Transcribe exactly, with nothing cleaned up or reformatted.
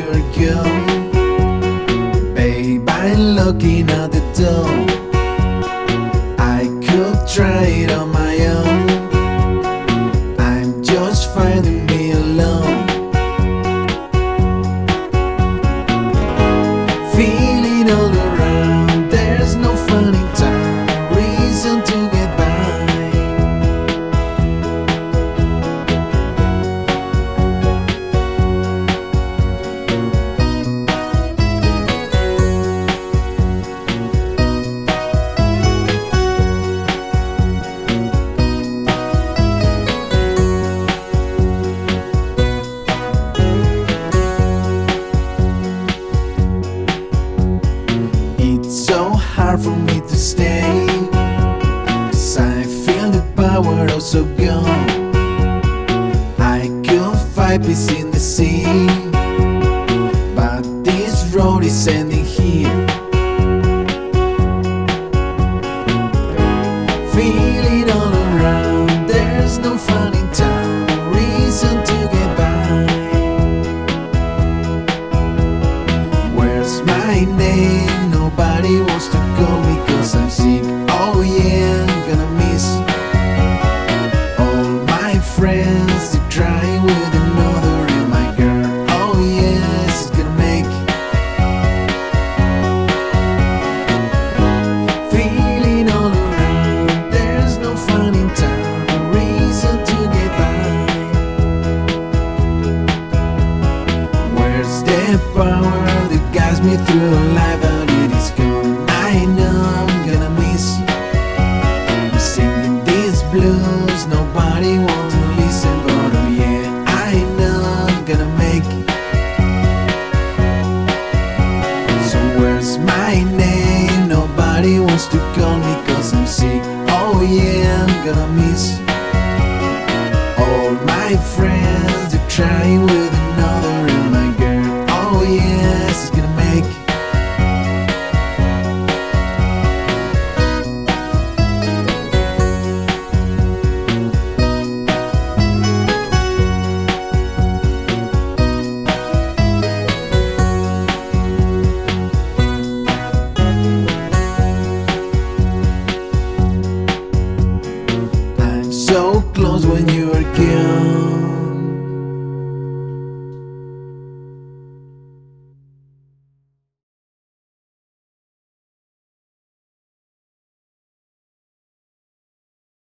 you're gone. Babe, I'm looking at the door. I could try it on my own. I'm just finding me alone. Feeling all around, there's no fun in town, no reason to get by. So hard for me to stay, 'cause I feel the power also gone. I could find peace in the sea, but this road is ending here. Feeling all around, there's no fun in town, no reason to get by. Where's my name? Nobody wants to call me 'cause I'm sick. Oh yeah, I'm gonna miss all my friends. They're trying with another and my girl. Oh yes, it's gonna make feeling all around. There's no fun in town, no reason to get by. Where's the power that guides me through life? I know I'm gonna miss I'm singing these blues, nobody wants to listen, but oh yeah, I know I'm gonna make it. So where's my name? Nobody wants to call me 'cause I'm sick. Oh yeah, I'm gonna miss all my friends. They're trying with another and my girl. Oh yes, it's gonna make it. So close when you were gone.